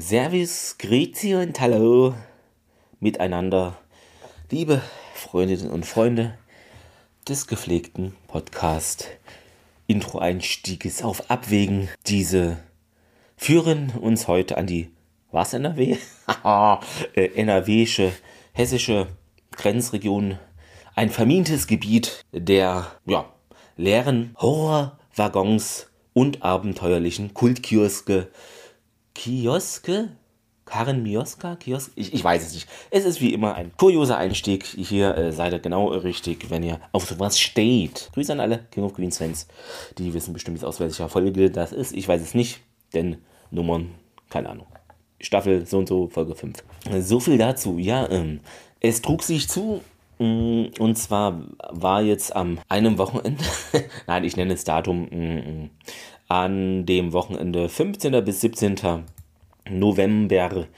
Servus, Grüezi und Hallo miteinander, liebe Freundinnen und Freunde des gepflegten Podcast-Intro-Einstieges auf Abwägen. Diese führen uns heute an die, was NRW? NRWsche, hessische Grenzregion, ein vermintes Gebiet der leeren Horrorwaggons und abenteuerlichen Kultkioske. Karen Mioska? Kiosk? Ich weiß es nicht. Es ist wie immer ein kurioser Einstieg. Hier seid ihr genau richtig, wenn ihr auf sowas steht. Grüße an alle King of Queens Fans. Die wissen bestimmt jetzt aus welcher Folge das ist. Ich weiß es nicht, denn Nummern, keine Ahnung. Staffel so und so, Folge 5. So viel dazu. Ja, es trug sich zu. Und zwar war jetzt am einem Wochenende, nein, ich nenne das Datum, an dem Wochenende 15. bis 17. November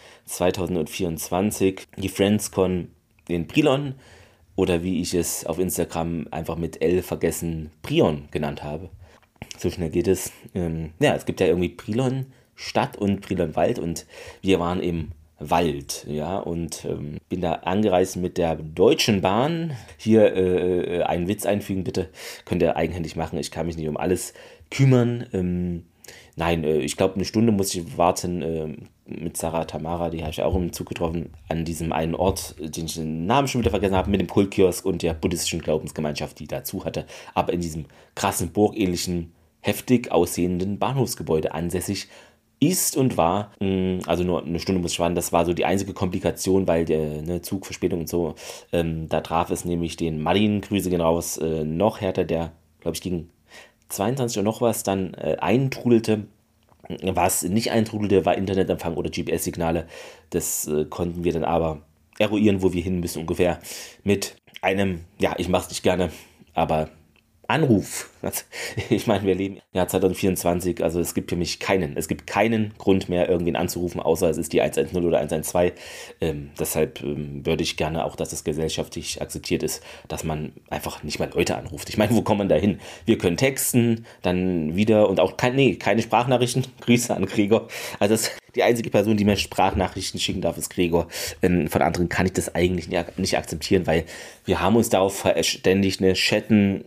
2024 die Friendscon in Brilon oder wie ich es auf Instagram einfach mit L vergessen Brion genannt habe. So schnell geht es. Es gibt ja irgendwie Brilon Stadt und Brilon Wald und wir waren im Wald, ja, und bin da angereist mit der Deutschen Bahn. Hier einen Witz einfügen, bitte. Könnt ihr eigenhändig machen, ich kann mich nicht um alles kümmern. Ich glaube, eine Stunde muss ich warten mit Sarah Tamara, die habe ich auch im Zug getroffen, an diesem einen Ort, den ich den Namen schon wieder vergessen habe, mit dem Kultkiosk und der buddhistischen Glaubensgemeinschaft, die dazu hatte, aber in diesem krassen, burgähnlichen, heftig aussehenden Bahnhofsgebäude ansässig ist und war, also nur eine Stunde muss ich warten, das war so die einzige Komplikation, weil der Zugverspätung und so, da traf es nämlich den Martin, Grüße gehen raus, noch härter, der, glaube ich, gegen 22 Uhr noch was dann eintrudelte. Was nicht eintrudelte, war Internetempfang oder GPS-Signale. Das konnten wir dann aber eruieren, wo wir hin müssen ungefähr mit einem, ich mache es nicht gerne, aber Anruf. Ich meine, wir leben Jahr 2024, also es gibt für mich keinen Grund mehr, irgendwen anzurufen, außer es ist die 110 oder 112. Deshalb würde ich gerne auch, dass es gesellschaftlich akzeptiert ist, dass man einfach nicht mal Leute anruft. Ich meine, wo kommt man da hin? Wir können texten, dann wieder und auch keine Sprachnachrichten. Grüße an Gregor. Also die einzige Person, die mir Sprachnachrichten schicken darf, ist Gregor. Von anderen kann ich das eigentlich nicht akzeptieren, weil wir haben uns darauf verständigt, chatten,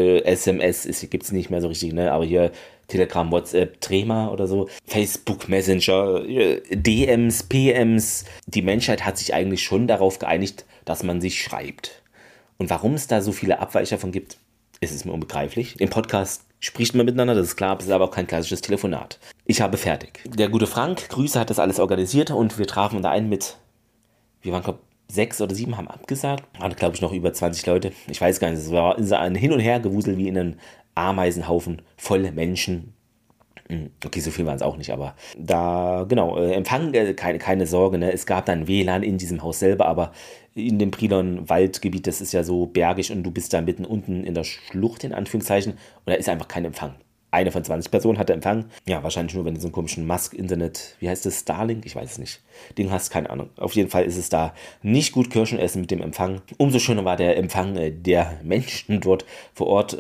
SMS gibt es nicht mehr so richtig, aber hier Telegram, WhatsApp, Trema oder so, Facebook Messenger, DMs, PMs. Die Menschheit hat sich eigentlich schon darauf geeinigt, dass man sich schreibt. Und warum es da so viele Abweicher von gibt, ist es mir unbegreiflich. Im Podcast spricht man miteinander, das ist klar, es ist aber auch kein klassisches Telefonat. Ich habe fertig. Der gute Frank, Grüße, hat das alles organisiert und wir trafen da ein wir waren, glaube ich, 6 oder 7 haben abgesagt. Hatte, glaube ich, noch über 20 Leute. Ich weiß gar nicht, es war ein Hin- und Her-Gewusel wie in einem Ameisenhaufen voll Menschen. Okay, so viel waren es auch nicht, aber da, Empfang, keine Sorge, es gab dann WLAN in diesem Haus selber, aber in dem Brilon-Waldgebiet, das ist ja so bergig und du bist da mitten unten in der Schlucht, in Anführungszeichen, und da ist einfach kein Empfang. Eine von 20 Personen hatte Empfang. Ja, wahrscheinlich nur, wenn du so einen komischen Musk-Internet, wie heißt das, Starlink? Ich weiß es nicht. Ding hast, keine Ahnung. Auf jeden Fall ist es da nicht gut Kirschen essen mit dem Empfang. Umso schöner war der Empfang der Menschen dort vor Ort.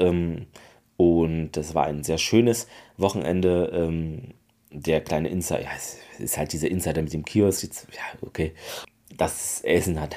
Und das war ein sehr schönes Wochenende. Der kleine Insider, es ist halt dieser Insider mit dem Kiosk. Jetzt, okay. Das Essen hat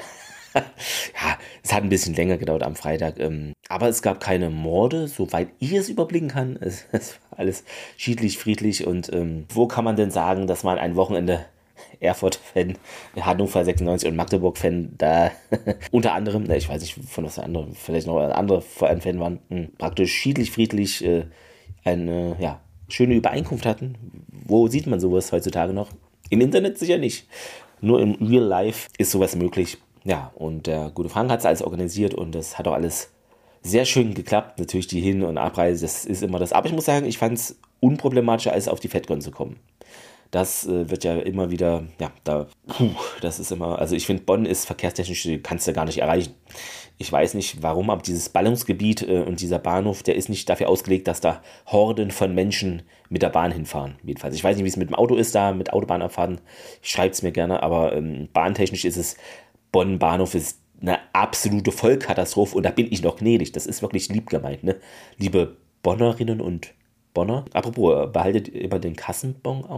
es hat ein bisschen länger gedauert am Freitag, aber es gab keine Morde, soweit ich es überblicken kann. Es war alles schiedlich, friedlich und wo kann man denn sagen, dass man ein Wochenende Erfurt-Fan, Hannover 96 und Magdeburg-Fan da unter anderem, ich weiß nicht, von was andere, vielleicht noch andere Fan waren, praktisch schiedlich, friedlich eine schöne Übereinkunft hatten. Wo sieht man sowas heutzutage noch? Im Internet sicher nicht. Nur im Real Life ist sowas möglich. Ja, und der gute Frank hat es alles organisiert und das hat auch alles sehr schön geklappt. Natürlich die Hin- und Abreise, das ist immer das. Aber ich muss sagen, ich fand es unproblematischer, als auf die FedCon zu kommen. Das wird ja immer wieder, das ist immer, also ich finde, Bonn ist verkehrstechnisch, kannst du gar nicht erreichen. Ich weiß nicht warum, aber dieses Ballungsgebiet und dieser Bahnhof, der ist nicht dafür ausgelegt, dass da Horden von Menschen mit der Bahn hinfahren. Jedenfalls. Ich weiß nicht, wie es mit dem Auto ist da, mit Autobahnabfahrten. Ich schreibe es mir gerne, aber bahntechnisch ist es, Bonn Bahnhof ist eine absolute Vollkatastrophe und da bin ich noch gnädig. Das ist wirklich lieb gemeint, ne? Liebe Bonnerinnen und Bonner. Apropos, behaltet immer den Kassenbon auf?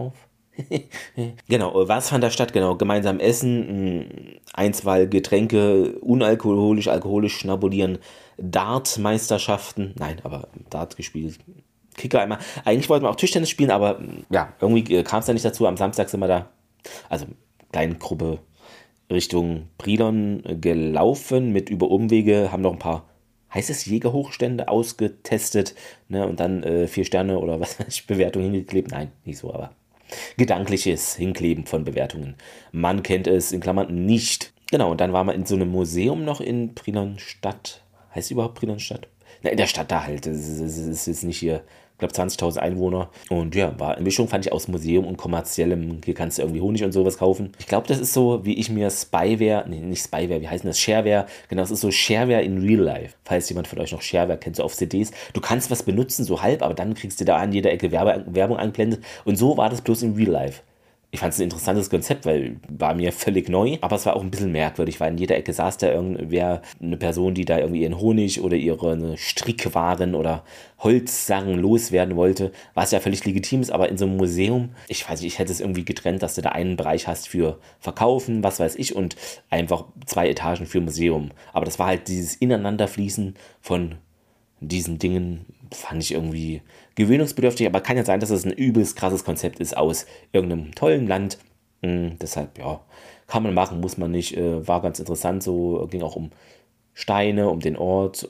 Genau, was fand da statt? Genau, gemeinsam essen, Einzahl Getränke, unalkoholisch, alkoholisch schnabulieren, Dart-Meisterschaften, nein, aber Dart gespielt, Kicker einmal. Eigentlich wollten wir auch Tischtennis spielen, aber ja, irgendwie kam es da nicht dazu. Am Samstag sind wir da, also kleine Gruppe Richtung Brilon gelaufen, mit über Umwege, haben noch ein paar, heißt es Jägerhochstände ausgetestet, ne, und dann 4 Sterne oder was weiß ich, Bewertung hingeklebt. Nein, nicht so, aber gedankliches Hinkleben von Bewertungen. Man kennt es in Klammern nicht. Genau, und dann waren wir in so einem Museum noch in Brilonstadt. Heißt es überhaupt Brilonstadt? Na, in der Stadt da halt. Das ist jetzt nicht hier, ich glaube 20.000 Einwohner. Und ja, war eine Mischung, fand ich, aus Museum und kommerziellem. Hier kannst du irgendwie Honig und sowas kaufen. Ich glaube, das ist so, wie ich mir Spyware, nee, nicht Spyware, wie heißt denn das? Shareware. Genau, das ist so Shareware in Real Life. Falls jemand von euch noch Shareware kennt, so auf CDs. Du kannst was benutzen, so halb, aber dann kriegst du da an jeder Ecke Werbung eingeblendet. Und so war das bloß in Real Life. Ich fand es ein interessantes Konzept, weil war mir völlig neu, aber es war auch ein bisschen merkwürdig, weil in jeder Ecke saß da irgendwer, eine Person, die da irgendwie ihren Honig oder ihre Strickwaren oder Holzsachen loswerden wollte, was ja völlig legitim ist, aber in so einem Museum, ich weiß nicht, ich hätte es irgendwie getrennt, dass du da einen Bereich hast für Verkaufen, was weiß ich, und einfach 2 Etagen für Museum. Aber das war halt dieses Ineinanderfließen von diesen Dingen, fand ich irgendwie gewöhnungsbedürftig, aber kann ja sein, dass es ein übelst krasses Konzept ist aus irgendeinem tollen Land. Deshalb, ja, kann man machen, muss man nicht. War ganz interessant, so ging auch um Steine, um den Ort,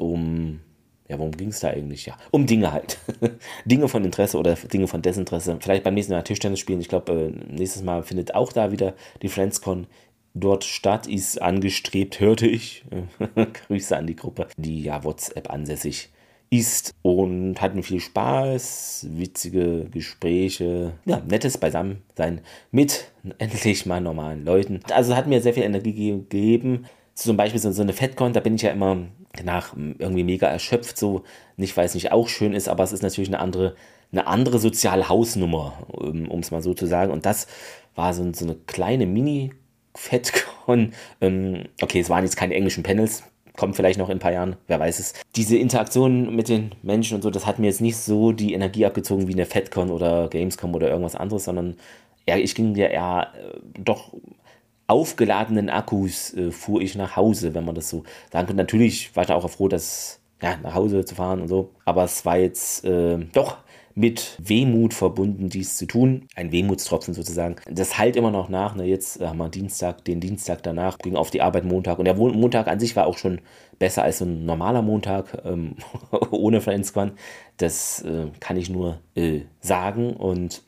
ja, worum ging es da eigentlich? Ja, um Dinge halt. Dinge von Interesse oder Dinge von Desinteresse. Vielleicht beim nächsten Mal Tischtennis spielen. Ich glaube, nächstes Mal findet auch da wieder die FriendsCon dort statt, ist angestrebt, hörte ich. Grüße an die Gruppe, die ja WhatsApp ansässig ist, und hatten viel Spaß, witzige Gespräche, ja, nettes Beisammensein mit endlich mal normalen Leuten. Also hat mir sehr viel Energie gegeben. Zum Beispiel so eine FedCon, da bin ich ja immer danach irgendwie mega erschöpft, so, nicht weil es nicht auch schön ist, aber es ist natürlich eine andere soziale Hausnummer, um es mal so zu sagen. Und das war so eine kleine Mini-FedCon. Okay, es waren jetzt keine englischen Panels, kommt vielleicht noch in ein paar Jahren, wer weiß es. Diese Interaktion mit den Menschen und so, das hat mir jetzt nicht so die Energie abgezogen wie eine FedCon oder Gamescom oder irgendwas anderes, sondern ich ging ja eher doch aufgeladenen Akkus fuhr ich nach Hause, wenn man das so sagen kann. Natürlich war ich da auch froh, dass, ja, nach Hause zu fahren und so, aber es war jetzt doch mit Wehmut verbunden, dies zu tun. Ein Wehmutstropfen sozusagen. Das halt immer noch nach. Ne? Jetzt haben wir den Dienstag danach, ging auf die Arbeit Montag. Und der Montag an sich war auch schon besser als so ein normaler Montag ohne FriendsCon. Das kann ich nur sagen. Und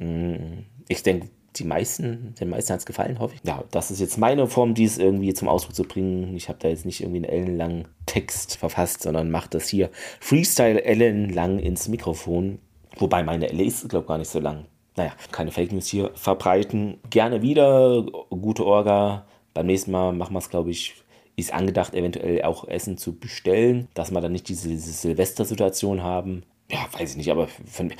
ich denke, den meisten hat es gefallen, hoffe ich. Ja, das ist jetzt meine Form, dies irgendwie zum Ausdruck zu bringen. Ich habe da jetzt nicht irgendwie einen ellenlangen Text verfasst, sondern mache das hier Freestyle ellenlang ins Mikrofon. Wobei meine LA ist, glaube ich, gar nicht so lang. Naja, keine Fake News hier verbreiten. Gerne wieder, gute Orga. Beim nächsten Mal machen wir es, glaube ich, ist angedacht, eventuell auch Essen zu bestellen, dass wir dann nicht diese Silvester-Situation haben. Ja, weiß ich nicht, aber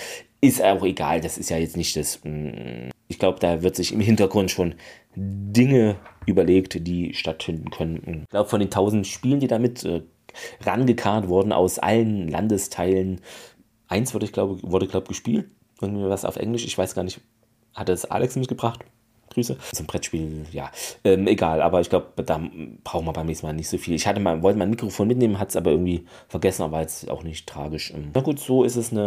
ist auch egal. Das ist ja jetzt nicht das. Ich glaube, da wird sich im Hintergrund schon Dinge überlegt, die stattfinden können. Ich glaube, von den 1000 Spielen, die damit rangekarrt wurden aus allen Landesteilen, eins wurde, glaube ich, gespielt. Irgendwie was auf Englisch. Ich weiß gar nicht. Hat es Alex mitgebracht? Grüße. Zum Brettspiel, ja. Egal, aber ich glaube, da brauchen wir beim nächsten Mal nicht so viel. Ich wollte mal ein Mikrofon mitnehmen, hat es aber irgendwie vergessen, aber jetzt auch nicht tragisch. Na gut, so ist es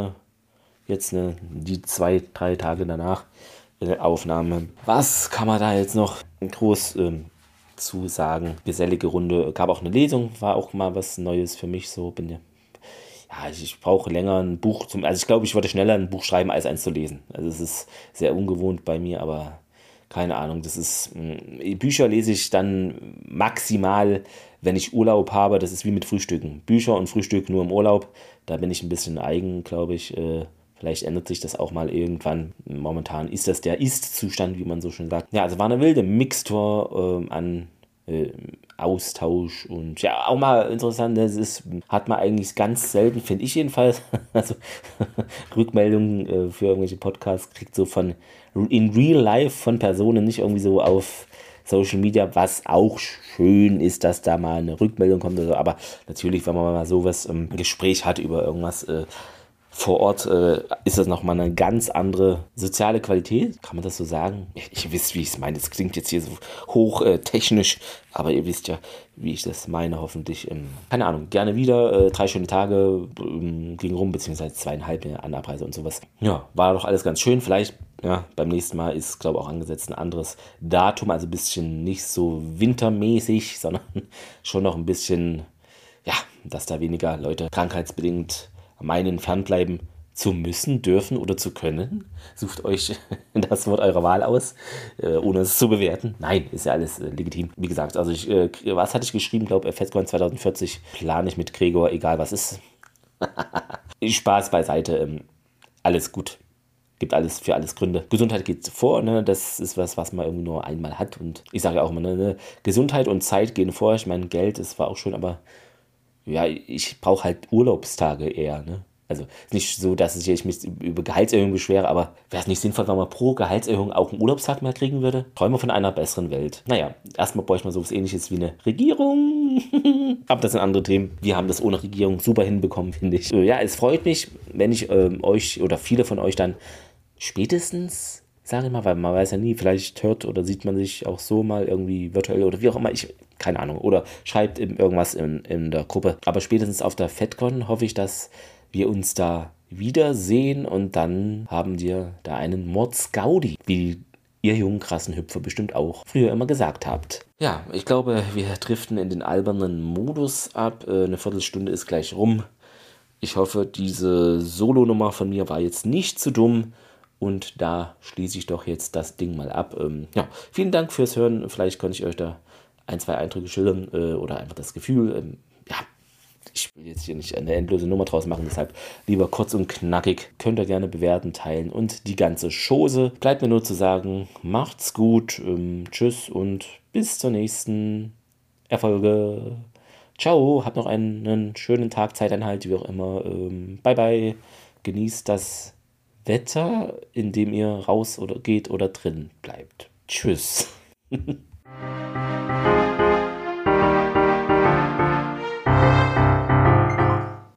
die 2-3 Tage danach Aufnahme. Was kann man da jetzt noch groß zu sagen? Gesellige Runde. Gab auch eine Lesung, war auch mal was Neues für mich. So bin ja. Ja, ich brauche länger ein Buch also ich glaube, ich würde schneller ein Buch schreiben, als eins zu lesen. Also es ist sehr ungewohnt bei mir, aber keine Ahnung, Bücher lese ich dann maximal, wenn ich Urlaub habe. Das ist wie mit Frühstücken. Bücher und Frühstück nur im Urlaub. Da bin ich ein bisschen eigen, glaube ich. Vielleicht ändert sich das auch mal irgendwann. Momentan ist das der Ist-Zustand, wie man so schön sagt. Ja, also war eine wilde Mixtur an Austausch und ja, auch mal interessant, hat man eigentlich ganz selten, finde ich jedenfalls, also Rückmeldungen für irgendwelche Podcasts kriegt so in real life von Personen, nicht irgendwie so auf Social Media, was auch schön ist, dass da mal eine Rückmeldung kommt oder so, aber natürlich, wenn man mal sowas im Gespräch hat über irgendwas, Vor Ort ist das nochmal eine ganz andere soziale Qualität, kann man das so sagen? Ihr wisst, wie ich es meine. Es klingt jetzt hier so hoch technisch, aber ihr wisst ja, wie ich das meine, hoffentlich. Keine Ahnung, gerne wieder. 3 schöne Tage ging rum, beziehungsweise 2,5 an Abreise und sowas. Ja, war doch alles ganz schön. Vielleicht, ja, beim nächsten Mal ist, glaube ich, auch angesetzt ein anderes Datum, also ein bisschen nicht so wintermäßig, sondern schon noch ein bisschen, ja, dass da weniger Leute krankheitsbedingt meinen, fernbleiben zu müssen, dürfen oder zu können. Sucht euch das Wort eurer Wahl aus, ohne es zu bewerten. Nein, ist ja alles legitim. Wie gesagt, also was hatte ich geschrieben? Ich glaube, FestCon 2040 plane ich mit Gregor, egal was ist. Spaß beiseite, alles gut. Gibt alles für alles Gründe. Gesundheit geht vor, ne? Das ist was man irgendwie nur einmal hat. Und ich sage ja auch immer, ne? Gesundheit und Zeit gehen vor. Ich meine, Geld, das war auch schön, aber ja, ich brauche halt Urlaubstage eher, ne? Also ist nicht so, dass ich mich über Gehaltserhöhung beschwere, aber wäre es nicht sinnvoll, wenn man pro Gehaltserhöhung auch einen Urlaubstag mehr kriegen würde? Träumen wir von einer besseren Welt. Naja, erstmal bräuchte man sowas ähnliches wie eine Regierung. Aber das sind andere Themen. Wir haben das ohne Regierung super hinbekommen, finde ich. Ja, es freut mich, wenn ich euch oder viele von euch dann spätestens, sage ich mal, weil man weiß ja nie, vielleicht hört oder sieht man sich auch so mal irgendwie virtuell oder wie auch immer, keine Ahnung, oder schreibt irgendwas in der Gruppe. Aber spätestens auf der FedCon hoffe ich, dass wir uns da wiedersehen und dann haben wir da einen Mordsgaudi, wie ihr jungen krassen Hüpfer bestimmt auch früher immer gesagt habt. Ja, ich glaube, wir driften in den albernen Modus ab. Eine Viertelstunde ist gleich rum. Ich hoffe, diese Solo-Nummer von mir war jetzt nicht zu dumm. Und da schließe ich doch jetzt das Ding mal ab. Ja, vielen Dank fürs Hören. Vielleicht konnte ich euch da 1, 2 Eindrücke schildern oder einfach das Gefühl. Ja, ich will jetzt hier nicht eine endlose Nummer draus machen, deshalb lieber kurz und knackig. Könnt ihr gerne bewerten, teilen und die ganze Chose. Bleibt mir nur zu sagen, macht's gut, tschüss und bis zur nächsten Erfolge. Ciao, habt noch einen schönen Tag, Zeiteinhalt, wie auch immer. Bye bye, genießt das Wetter, in dem ihr raus oder geht oder drin bleibt. Tschüss.